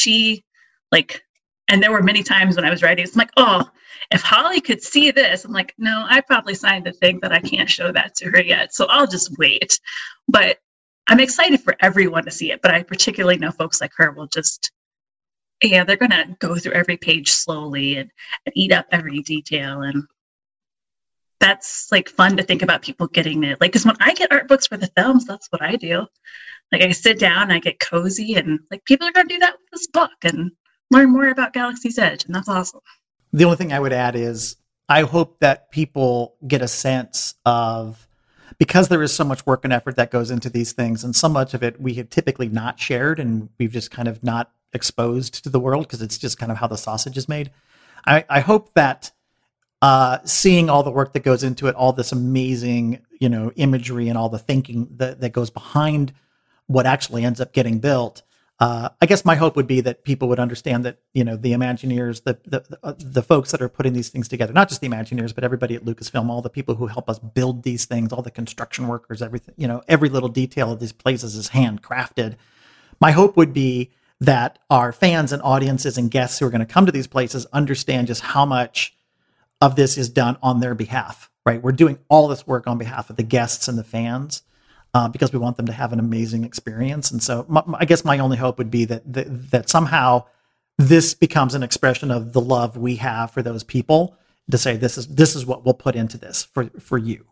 And there were many times when I was writing, it's oh, if Holly could see this, I'm no, I probably signed a thing that I can't show that to her yet. So I'll just wait. But I'm excited for everyone to see it. But I particularly know folks like her will just, they're going to go through every page slowly and eat up every detail. And that's fun to think about people getting it. Because when I get art books for the films, that's what I do. I sit down, I get cozy, and people are going to do that with this book and learn more about Galaxy's Edge. And that's awesome. The only thing I would add is I hope that people get a sense of, because there is so much work and effort that goes into these things, and so much of it we have typically not shared and we've just kind of not exposed to the world because it's just kind of how the sausage is made. I hope that seeing all the work that goes into it, all this amazing, imagery and all the thinking that goes behind what actually ends up getting built. I guess my hope would be that people would understand that, the Imagineers, the folks that are putting these things together, not just the Imagineers, but everybody at Lucasfilm, all the people who help us build these things, all the construction workers, everything, every little detail of these places is handcrafted. My hope would be that our fans and audiences and guests who are going to come to these places understand just how much of this is done on their behalf. right? We're doing all this work on behalf of the guests and the fans because we want them to have an amazing experience. And so I guess my only hope would be that somehow this becomes an expression of the love we have for those people, to say this is what we'll put into this for you.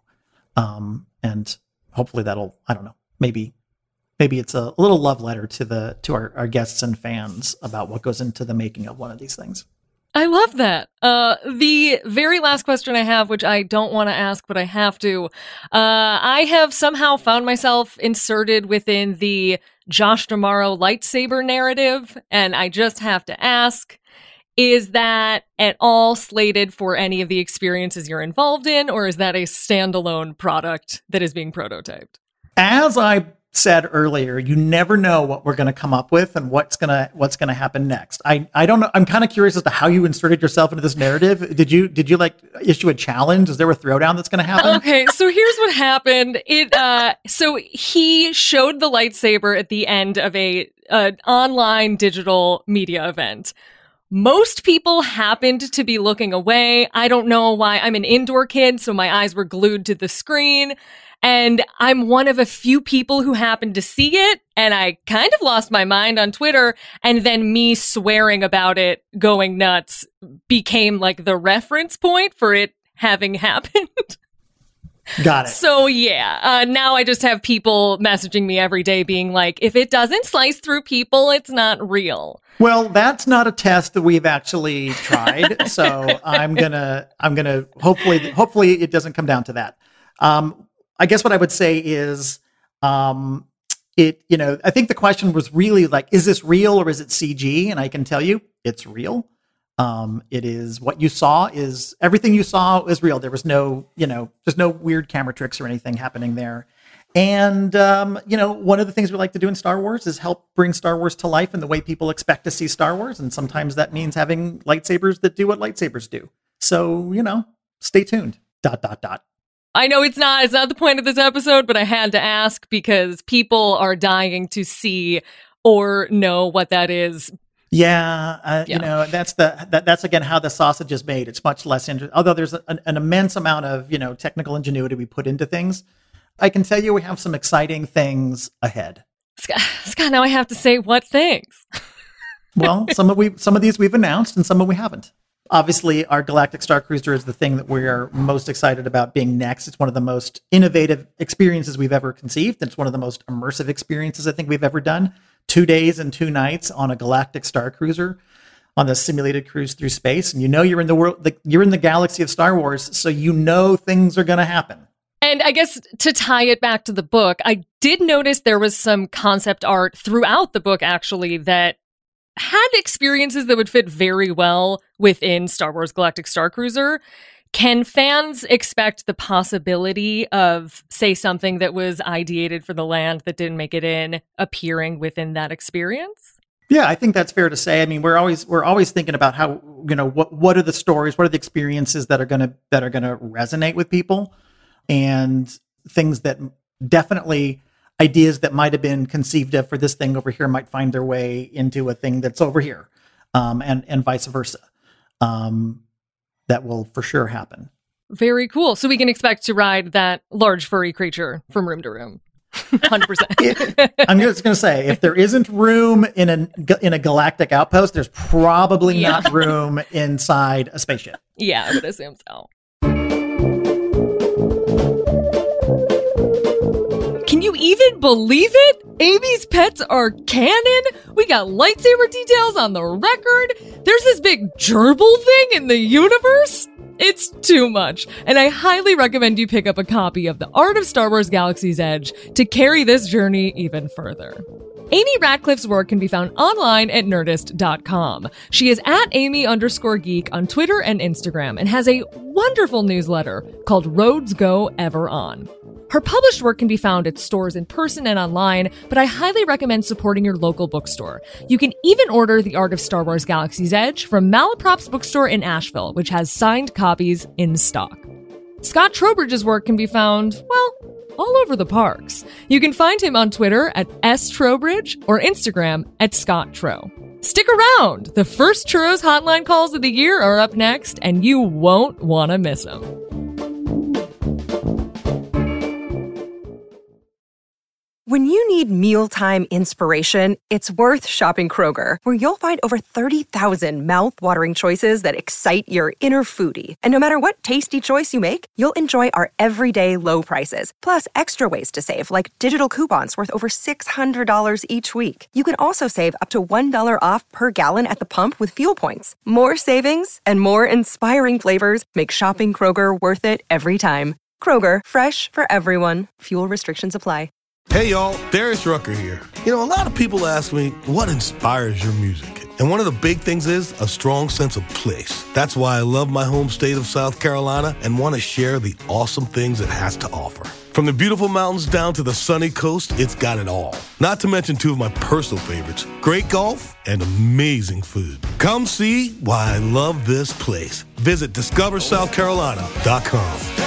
And hopefully that'll, I don't know, maybe it's a little love letter to our guests and fans about what goes into the making of one of these things. I love that. The very last question I have, which I don't want to ask, but I have to, I have somehow found myself inserted within the Josh D'Amaro lightsaber narrative, and I just have to ask, is that at all slated for any of the experiences you're involved in, or is that a standalone product that is being prototyped? As I said earlier, you never know what we're going to come up with and what's going to happen next. I don't know. I'm kind of curious as to how you inserted yourself into this narrative. Did you like issue a challenge? Is there a throwdown that's going to happen? Okay, so here's what happened. So he showed the lightsaber at the end of a online digital media event. Most people happened to be looking away. I don't know why. I'm an indoor kid, so my eyes were glued to the screen. And I'm one of a few people who happened to see it, and I kind of lost my mind on Twitter, and then me swearing about it, going nuts, became like the reference point for it having happened. Got it. So yeah, now I just have people messaging me every day being like, if it doesn't slice through people, it's not real. Well, that's not a test that we've actually tried. So I'm gonna hopefully it doesn't come down to that. I guess what I would say is, I think the question was really like, is this real or is it CG? And I can tell you it's real. It is what you saw is everything you saw is real. There was there's no weird camera tricks or anything happening there. And, one of the things we like to do in Star Wars is help bring Star Wars to life in the way people expect to see Star Wars. And sometimes that means having lightsabers that do what lightsabers do. So, stay tuned. ... I know it's not the point of this episode, but I had to ask because people are dying to see or know what that is. Yeah. That's again how the sausage is made. It's much less interesting. Although there's an immense amount of, technical ingenuity we put into things. I can tell you we have some exciting things ahead. Scott, now I have to say what things? Well, some of these we've announced and some of we haven't. Obviously, our Galactic Star Cruiser is the thing that we are most excited about being next. It's one of the most innovative experiences we've ever conceived. It's one of the most immersive experiences I think we've ever done. 2 days and 2 nights on a Galactic Star Cruiser on the simulated cruise through space. And you're in the world, you're in the galaxy of Star Wars, so things are going to happen. And I guess to tie it back to the book, I did notice there was some concept art throughout the book, actually, that had experiences that would fit very well within Star Wars Galactic Star Cruiser. Can fans expect the possibility of, say, something that was ideated for the land that didn't make it in appearing within that experience? Yeah, I think that's fair to say. I mean, we're always thinking about how, what are the stories, what are the experiences that are going to resonate with people, and things that definitely ideas that might have been conceived of for this thing over here might find their way into a thing that's over here, and vice versa. That will for sure happen. Very cool. So we can expect to ride that large furry creature from room to room. 100%. I'm just going to say, if there isn't room in a galactic outpost, there's probably not room inside a spaceship. Yeah, I would assume so. Can you even believe it? Amy's pets are canon. We got lightsaber details on the record. There's this big gerbil thing in the universe. It's too much. And I highly recommend you pick up a copy of The Art of Star Wars Galaxy's Edge to carry this journey even further. Amy Ratcliffe's work can be found online at Nerdist.com. She is at Amy_geek on Twitter and Instagram and has a wonderful newsletter called Roads Go Ever On. Her published work can be found at stores in person and online, but I highly recommend supporting your local bookstore. You can even order The Art of Star Wars Galaxy's Edge from Malaprop's bookstore in Asheville, which has signed copies in stock. Scott Trowbridge's work can be found, all over the parks. You can find him on Twitter at @strowbridge or Instagram at ScottTro. Stick around! The first Churros Hotline calls of the year are up next, and you won't want to miss them. When you need mealtime inspiration, it's worth shopping Kroger, where you'll find over 30,000 mouth-watering choices that excite your inner foodie. And no matter what tasty choice you make, you'll enjoy our everyday low prices, plus extra ways to save, like digital coupons worth over $600 each week. You can also save up to $1 off per gallon at the pump with fuel points. More savings and more inspiring flavors make shopping Kroger worth it every time. Kroger, fresh for everyone. Fuel restrictions apply. Hey y'all, Darius Rucker here. You know, a lot of people ask me, what inspires your music? And one of the big things is a strong sense of place. That's why I love my home state of South Carolina and want to share the awesome things it has to offer. From the beautiful mountains down to the sunny coast, it's got it all. Not to mention two of my personal favorites, great golf and amazing food. Come see why I love this place. Visit discoversouthcarolina.com.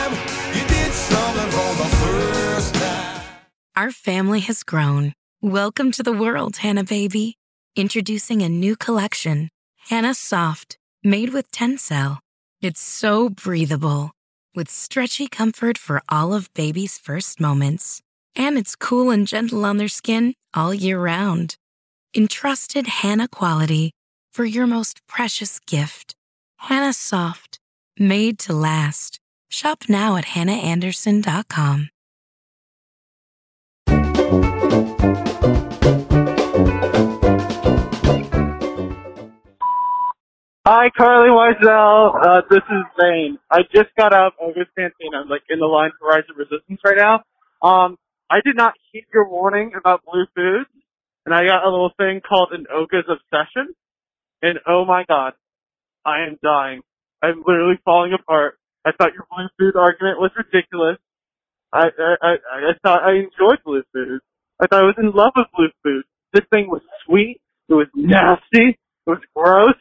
Our family has grown. Welcome to the world, Hannah baby. Introducing a new collection, Hannah Soft, made with Tencel. It's so breathable, with stretchy comfort for all of baby's first moments. And it's cool and gentle on their skin all year round. Entrusted Hannah quality for your most precious gift. Hannah Soft, made to last. Shop now at hannahanderson.com. Hi, Carly Wiesel. This is Zane. I just got out of Oga's Canteen. I'm in the line for Rise of Resistance right now. I did not heed your warning about blue foods, and I got a little thing called an Oga's obsession. And oh my God, I am dying. I'm literally falling apart. I thought your blue food argument was ridiculous. I thought I enjoyed blue food. I thought I was in love with blue food. This thing was sweet. It was nasty. It was gross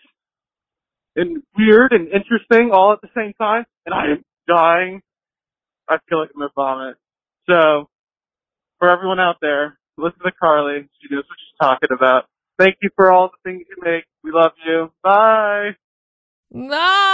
and weird and interesting all at the same time. And I am dying. I feel like I'm going to vomit. So, for everyone out there, listen to Carly. She knows what she's talking about. Thank you for all the things you make. We love you. Bye. No,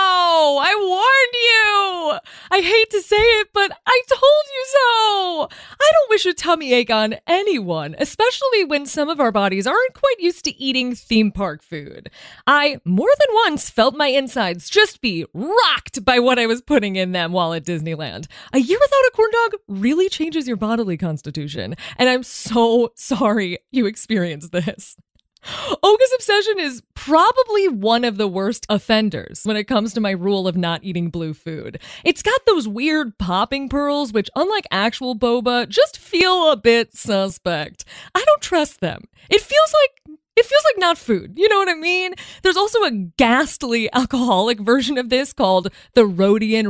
I warned you. I hate to say it, but I told you so. I don't wish a tummy ache on anyone, especially when some of our bodies aren't quite used to eating theme park food. I more than once felt my insides just be rocked by what I was putting in them while at Disneyland. A year without a corn dog really changes your bodily constitution, and I'm so sorry you experienced this. Oga's obsession is probably one of the worst offenders when it comes to my rule of not eating blue food. It's got those weird popping pearls, which, unlike actual boba, just feel a bit suspect. I don't trust them. It feels like not food. You know what I mean? There's also a ghastly alcoholic version of this called the Rhodian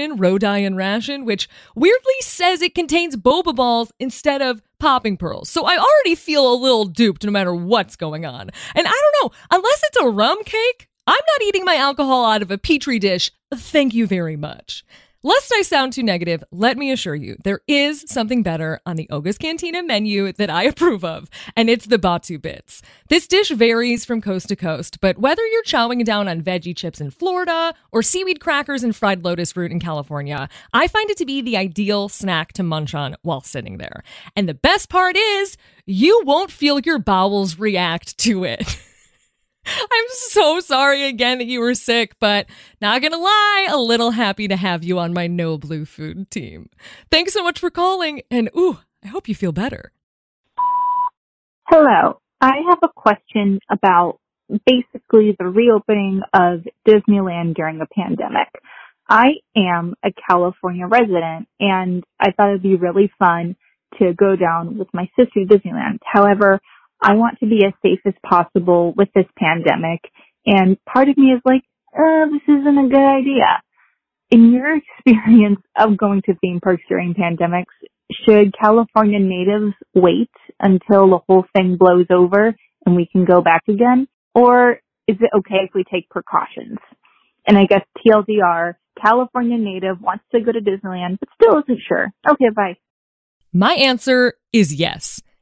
ration, which weirdly says it contains boba balls instead of popping pearls. So I already feel a little duped no matter what's going on. And I don't know, unless it's a rum cake, I'm not eating my alcohol out of a petri dish. Thank you very much. Lest I sound too negative, let me assure you, there is something better on the Oga's Cantina menu that I approve of, and it's the Batu Bits. This dish varies from coast to coast, but whether you're chowing down on veggie chips in Florida or seaweed crackers and fried lotus root in California, I find it to be the ideal snack to munch on while sitting there. And the best part is, you won't feel your bowels react to it. I'm so sorry again that you were sick, but not gonna lie, a little happy to have you on my no blue food team. Thanks so much for calling, and I hope you feel better. Hello. I have a question about basically the reopening of Disneyland during a pandemic. I am a California resident, and I thought it'd be really fun to go down with my sister to Disneyland. However, I want to be as safe as possible with this pandemic, and part of me is like, this isn't a good idea. In your experience of going to theme parks during pandemics, should California natives wait until the whole thing blows over and we can go back again? Or is it okay if we take precautions? And I guess TLDR, California native wants to go to Disneyland, but still isn't sure. Okay, bye. My answer is yes.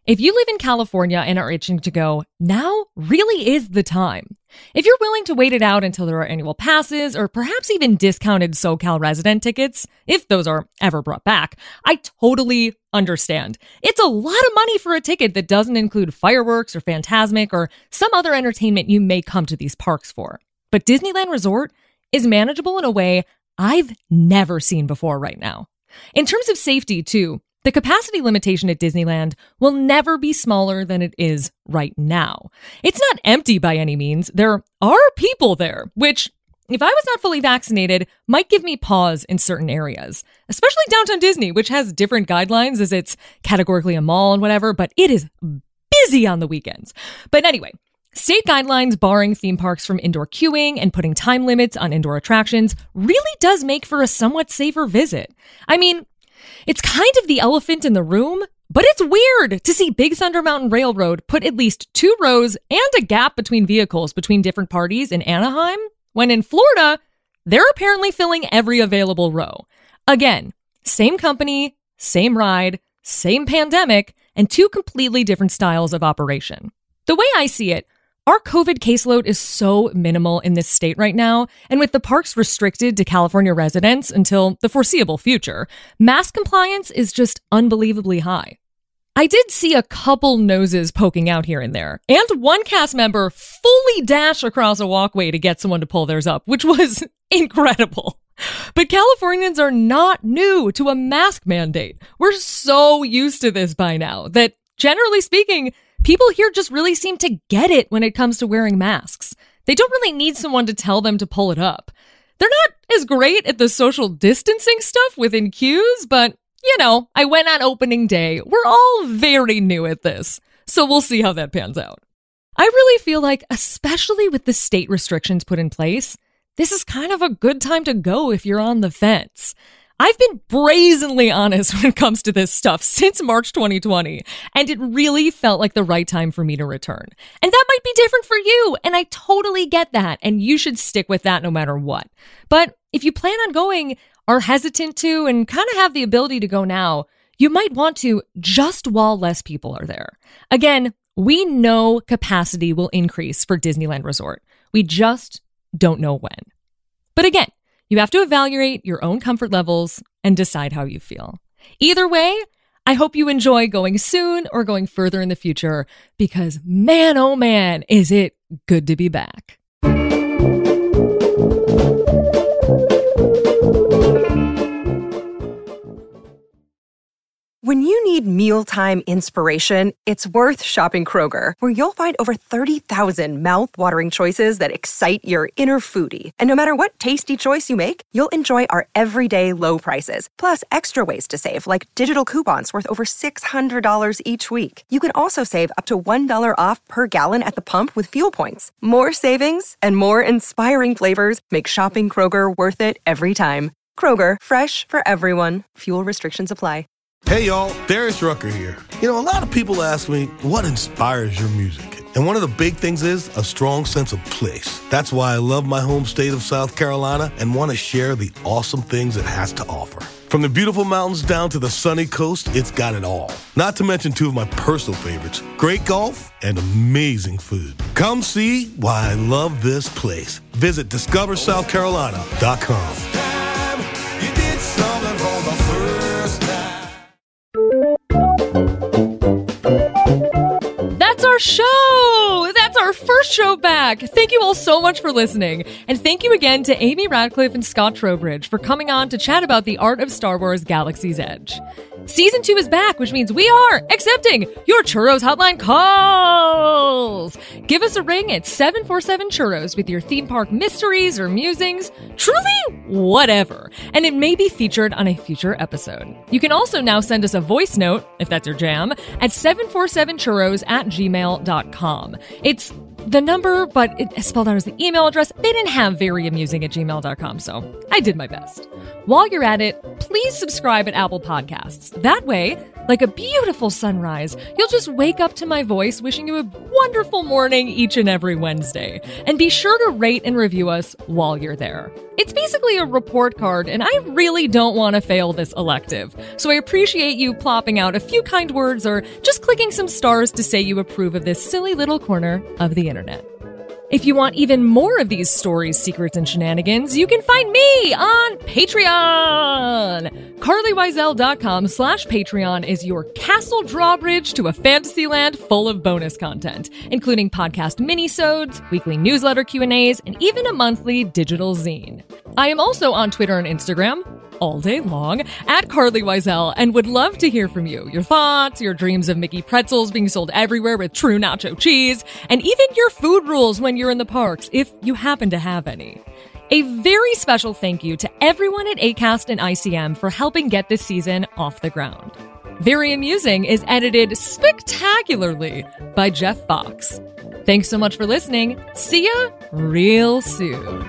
if you live in California and are itching to go, now really is the time. If you're willing to wait it out until there are annual passes or perhaps even discounted SoCal resident tickets, if those are ever brought back, I totally understand. It's a lot of money for a ticket that doesn't include fireworks or Fantasmic or some other entertainment you may come to these parks for. But Disneyland Resort is manageable in a way I've never seen before right now. In terms of safety, too, the capacity limitation at Disneyland will never be smaller than it is right now. It's not empty by any means. There are people there, which, if I was not fully vaccinated, might give me pause in certain areas, especially Downtown Disney, which has different guidelines as it's categorically a mall and whatever, but it is busy on the weekends. But anyway, state guidelines barring theme parks from indoor queuing and putting time limits on indoor attractions really does make for a somewhat safer visit. I mean, it's kind of the elephant in the room, but it's weird to see Big Thunder Mountain Railroad put at least 2 rows and a gap between vehicles between different parties in Anaheim, when in Florida, they're apparently filling every available row. Again, same company, same ride, same pandemic, and 2 completely different styles of operation. The way I see it, our COVID caseload is so minimal in this state right now, and with the parks restricted to California residents until the foreseeable future, mask compliance is just unbelievably high. I did see a couple noses poking out here and there, and one cast member fully dash across a walkway to get someone to pull theirs up, which was incredible. But Californians are not new to a mask mandate. We're so used to this by now that, generally speaking, people here just really seem to get it when it comes to wearing masks. They don't really need someone to tell them to pull it up. They're not as great at the social distancing stuff within queues, but, you know, I went on opening day. We're all very new at this, so we'll see how that pans out. I really feel like, especially with the state restrictions put in place, this is kind of a good time to go if you're on the fence. I've been brazenly honest when it comes to this stuff since March 2020, and it really felt like the right time for me to return. And that might be different for you, and I totally get that, and you should stick with that no matter what. But if you plan on going, are hesitant to, and kind of have the ability to go now, you might want to just while less people are there. Again, we know capacity will increase for Disneyland Resort. We just don't know when. But again, you have to evaluate your own comfort levels and decide how you feel. Either way, I hope you enjoy going soon or going further in the future, because man, oh man, is it good to be back. When you need mealtime inspiration, it's worth shopping Kroger, where you'll find over 30,000 mouth-watering choices that excite your inner foodie. And no matter what tasty choice you make, you'll enjoy our everyday low prices, plus extra ways to save, like digital coupons worth over $600 each week. You can also save up to $1 off per gallon at the pump with fuel points. More savings and more inspiring flavors make shopping Kroger worth it every time. Kroger, fresh for everyone. Fuel restrictions apply. Hey y'all, Darius Rucker here. A lot of people ask me, what inspires your music? And one of the big things is a strong sense of place. That's why I love my home state of South Carolina and want to share the awesome things it has to offer. From the beautiful mountains down to the sunny coast, it's got it all. Not to mention 2 of my personal favorites, great golf and amazing food. Come see why I love this place. Visit discoversouthcarolina.com. That's our show! That's our first show back! Thank you all so much for listening. And thank you again to Amy Radcliffe and Scott Trowbridge for coming on to chat about the art of Star Wars Galaxy's Edge. Season 2 is back, which means we are accepting your Churros Hotline calls! Give us a ring at 747-CHURROS with your theme park mysteries or musings, truly whatever, and it may be featured on a future episode. You can also now send us a voice note, if that's your jam, at 747churros@gmail.com. It's the number, but it's spelled out as the email address. They didn't have veryamusing@gmail.com, so I did my best. While you're at it, please subscribe at Apple Podcasts. That way, Like a beautiful sunrise, you'll just wake up to my voice wishing you a wonderful morning each and every Wednesday. And be sure to rate and review us while you're there. It's basically a report card, and I really don't want to fail this elective. So I appreciate you plopping out a few kind words or just clicking some stars to say you approve of this silly little corner of the internet. If you want even more of these stories, secrets, and shenanigans, you can find me on Patreon! CarlyWiesel.com/Patreon is your castle drawbridge to a fantasy land full of bonus content, including podcast minisodes, weekly newsletter Q&As, and even a monthly digital zine. I am also on Twitter and Instagram, all day long, at Carly Wiesel, and would love to hear from you. Your thoughts, your dreams of Mickey pretzels being sold everywhere with true nacho cheese, and even your food rules when you're in the parks, if you happen to have any. A very special thank you to everyone at Acast and ICM for helping get this season off the ground. Very Amusing is edited spectacularly by Jeff Fox. Thanks so much for listening. See ya real soon.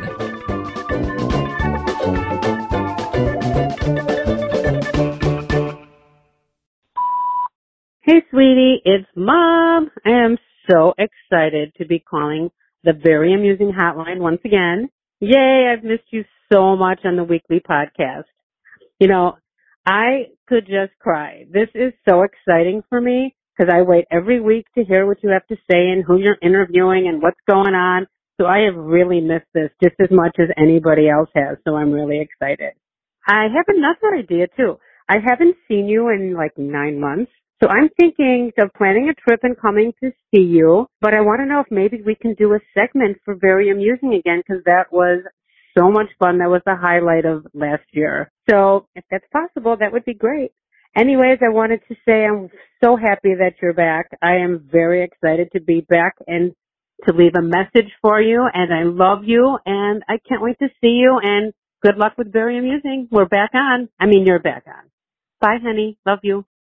Hey, sweetie, it's Mom. I am so excited to be calling the Very Amusing Hotline once again. Yay, I've missed you so much on the weekly podcast. You know, I could just cry. This is so exciting for me because I wait every week to hear what you have to say and who you're interviewing and what's going on. So I have really missed this just as much as anybody else has, so I'm really excited. I have another idea, too. I haven't seen you in like 9 months. So I'm thinking of planning a trip and coming to see you, but I want to know if maybe we can do a segment for Very Amusing again, because that was so much fun. That was the highlight of last year. So if that's possible, that would be great. Anyways, I wanted to say I'm so happy that you're back. I am very excited to be back and to leave a message for you, and I love you, and I can't wait to see you, and good luck with Very Amusing. We're back on. I mean, you're back on. Bye, honey. Love you.